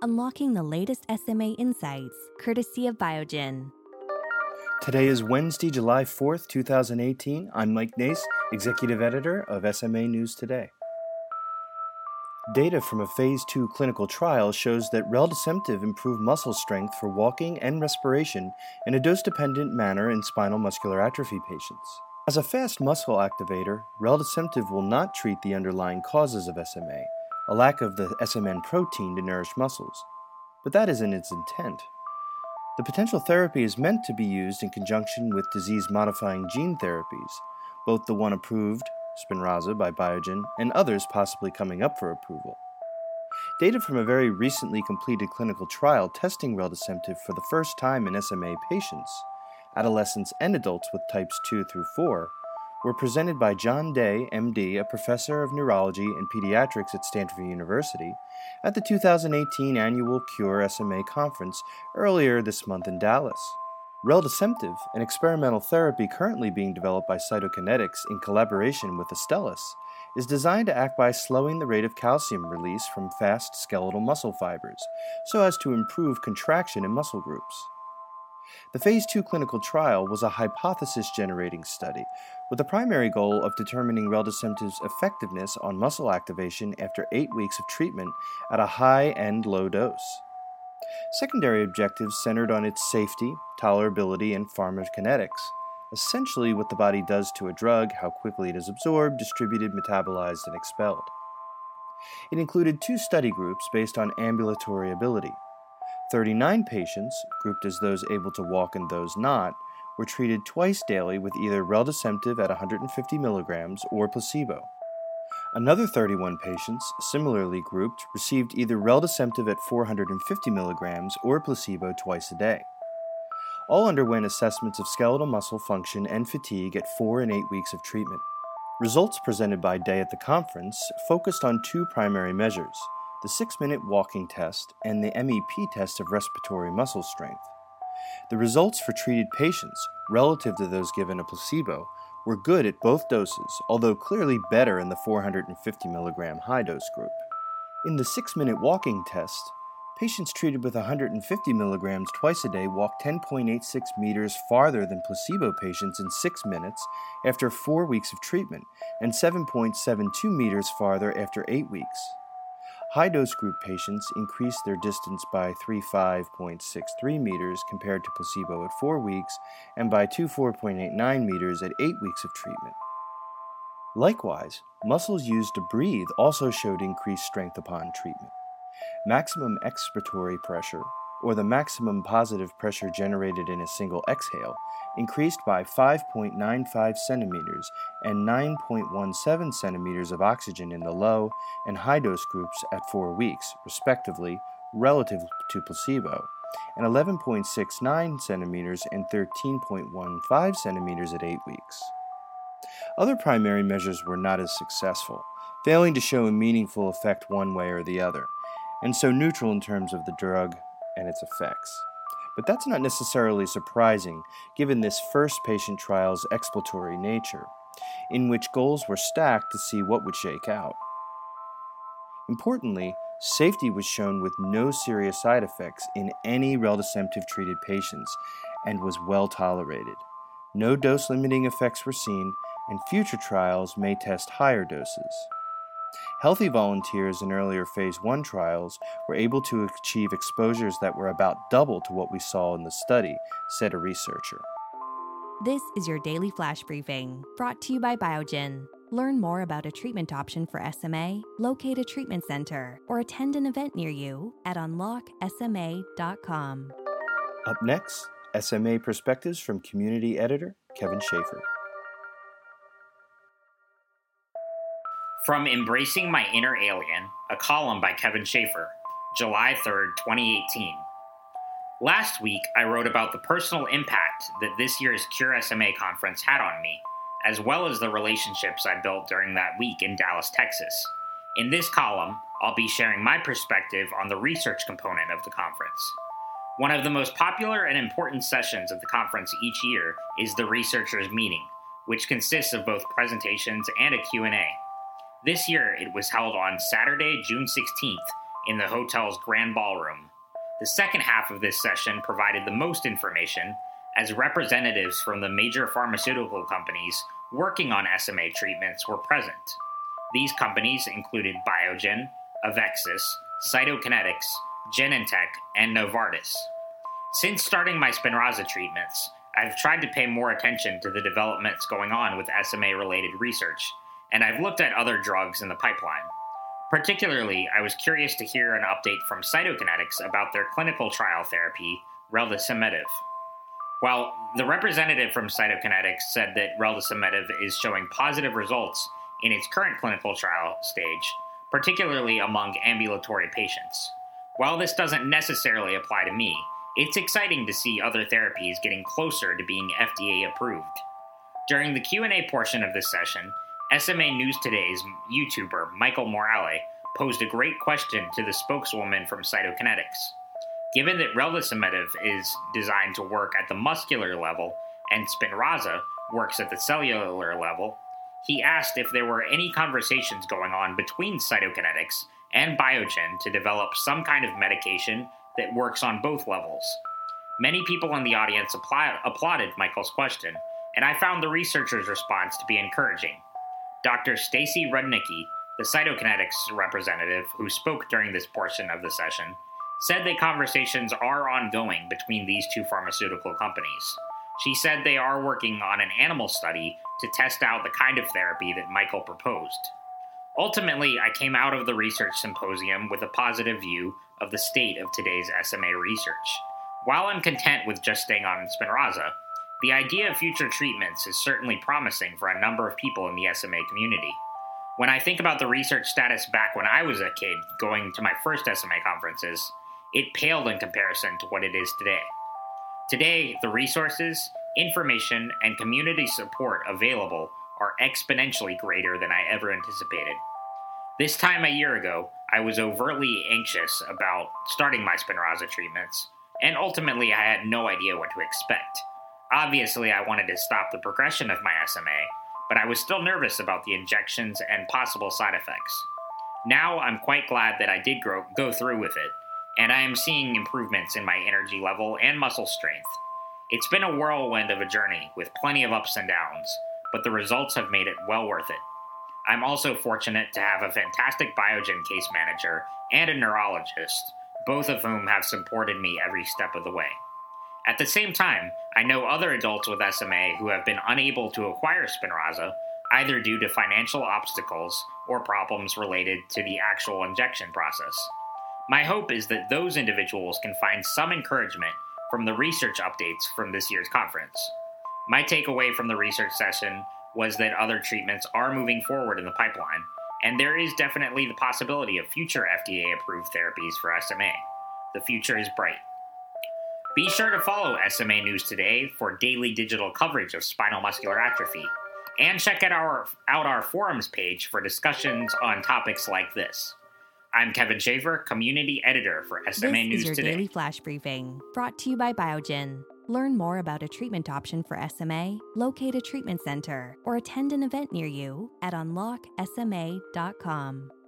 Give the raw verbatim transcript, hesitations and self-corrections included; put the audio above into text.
unlocking the latest S M A insights, courtesy of Biogen. Today is Wednesday, July fourth, twenty eighteen. I'm Mike Nace, Executive Editor of S M A News Today. Data from a Phase two clinical trial shows that reldesemtiv improved muscle strength for walking and respiration in a dose-dependent manner in spinal muscular atrophy patients. As a fast muscle activator, reldesemtiv will not treat the underlying causes of S M A, a lack of the S M N protein to nourish muscles. But that isn't its intent. The potential therapy is meant to be used in conjunction with disease-modifying gene therapies, both the one approved, Spinraza by Biogen, and others possibly coming up for approval. Data from a very recently completed clinical trial testing reldesemtiv for the first time in S M A patients, adolescents and adults with types two through four, were presented by John Day, M D, a professor of neurology and pediatrics at Stanford University, at the two thousand eighteen annual Cure S M A conference earlier this month in Dallas. Reldesemtiv, an experimental therapy currently being developed by Cytokinetics in collaboration with Astellas, is designed to act by slowing the rate of calcium release from fast skeletal muscle fibers, so as to improve contraction in muscle groups. The Phase two clinical trial was a hypothesis-generating study with the primary goal of determining reldesemtiv's effectiveness on muscle activation after eight weeks of treatment at a high and low dose. Secondary objectives centered on its safety, tolerability, and pharmacokinetics, essentially what the body does to a drug, how quickly it is absorbed, distributed, metabolized, and expelled. It included two study groups based on ambulatory ability. thirty-nine patients, grouped as those able to walk and those not, were treated twice daily with either reldesemtiv at one hundred fifty milligrams or placebo. Another thirty-one patients, similarly grouped, received either reldesemtiv at four hundred fifty milligrams or placebo twice a day. All underwent assessments of skeletal muscle function and fatigue at four and eight weeks of treatment. Results presented by Day at the conference focused on two primary measures, the six-minute walking test and the M E P test of respiratory muscle strength. The results for treated patients, relative to those given a placebo, were good at both doses, although clearly better in the four hundred fifty milligram high-dose group. In the six-minute walking test, patients treated with one hundred fifty milligrams twice a day walked ten point eight six meters farther than placebo patients in six minutes after four weeks of treatment, and seven point seven two meters farther after eight weeks. High-dose group patients increased their distance by thirty-five point six three meters compared to placebo at four weeks and by twenty-four point eight nine meters at eight weeks of treatment. Likewise, muscles used to breathe also showed increased strength upon treatment. Maximum expiratory pressure, or the maximum positive pressure generated in a single exhale, increased by five point nine five centimeters and nine point one seven centimeters of oxygen in the low and high-dose groups at four weeks, respectively, relative to placebo, and eleven point six nine centimeters and thirteen point one five centimeters at eight weeks. Other primary measures were not as successful, failing to show a meaningful effect one way or the other, and so neutral in terms of the drug and its effects. But that's not necessarily surprising, given this first patient trial's exploratory nature, in which goals were stacked to see what would shake out. Importantly, safety was shown with no serious side effects in any reldesemtiv-treated patients and was well tolerated. No dose-limiting effects were seen, and future trials may test higher doses. Healthy volunteers in earlier phase one trials were able to achieve exposures that were about double to what we saw in the study, said a researcher. This is your daily flash briefing, brought to you by Biogen. Learn more about a treatment option for S M A, locate a treatment center, or attend an event near you at unlock S M A dot com. Up next, S M A Perspectives from Community Editor Kevin Schaefer. From Embracing My Inner Alien, a column by Kevin Schaefer, July third, twenty eighteen. Last week, I wrote about the personal impact that this year's Cure S M A conference had on me, as well as the relationships I built during that week in Dallas, Texas. In this column, I'll be sharing my perspective on the research component of the conference. One of the most popular and important sessions of the conference each year is the Researchers' Meeting, which consists of both presentations and a Q and A. This year, it was held on Saturday, June sixteenth, in the hotel's grand ballroom. The second half of this session provided the most information, as representatives from the major pharmaceutical companies working on S M A treatments were present. These companies included Biogen, Avexis, Cytokinetics, Genentech, and Novartis. Since starting my Spinraza treatments, I've tried to pay more attention to the developments going on with S M A-related research, and I've looked at other drugs in the pipeline. Particularly, I was curious to hear an update from Cytokinetics about their clinical trial therapy, reldesemtiv. While the representative from Cytokinetics said that reldesemtiv is showing positive results in its current clinical trial stage, particularly among ambulatory patients. While this doesn't necessarily apply to me, it's exciting to see other therapies getting closer to being F D A approved. During the Q and A portion of this session, S M A News Today's YouTuber Michael Morale posed a great question to the spokeswoman from Cytokinetics. Given that reldesemtiv is designed to work at the muscular level and Spinraza works at the cellular level, he asked if there were any conversations going on between Cytokinetics and Biogen to develop some kind of medication that works on both levels. Many people in the audience apply- applauded Michael's question, and I found the researcher's response to be encouraging. Doctor Stacy Rudnicki, the Cytokinetics representative who spoke during this portion of the session, said that conversations are ongoing between these two pharmaceutical companies. She said they are working on an animal study to test out the kind of therapy that Michael proposed. Ultimately, I came out of the research symposium with a positive view of the state of today's S M A research. While I'm content with just staying on Spinraza, the idea of future treatments is certainly promising for a number of people in the S M A community. When I think about the research status back when I was a kid going to my first S M A conferences, it paled in comparison to what it is today. Today, the resources, information, and community support available are exponentially greater than I ever anticipated. This time a year ago, I was overtly anxious about starting my Spinraza treatments, and ultimately I had no idea what to expect. Obviously, I wanted to stop the progression of my S M A, but I was still nervous about the injections and possible side effects. Now I'm quite glad that I did grow, go through with it, and I am seeing improvements in my energy level and muscle strength. It's been a whirlwind of a journey with plenty of ups and downs, but the results have made it well worth it. I'm also fortunate to have a fantastic Biogen case manager and a neurologist, both of whom have supported me every step of the way. At the same time, I know other adults with S M A who have been unable to acquire Spinraza, either due to financial obstacles or problems related to the actual injection process. My hope is that those individuals can find some encouragement from the research updates from this year's conference. My takeaway from the research session was that other treatments are moving forward in the pipeline, and there is definitely the possibility of future F D A-approved therapies for S M A. The future is bright. Be sure to follow S M A News Today for daily digital coverage of spinal muscular atrophy, and check out our, out our forums page for discussions on topics like this. I'm Kevin Schaefer, Community Editor for S M A This News is your Today. daily flash briefing, brought to you by Biogen. Learn more about a treatment option for S M A, locate a treatment center, or attend an event near you at unlock S M A dot com.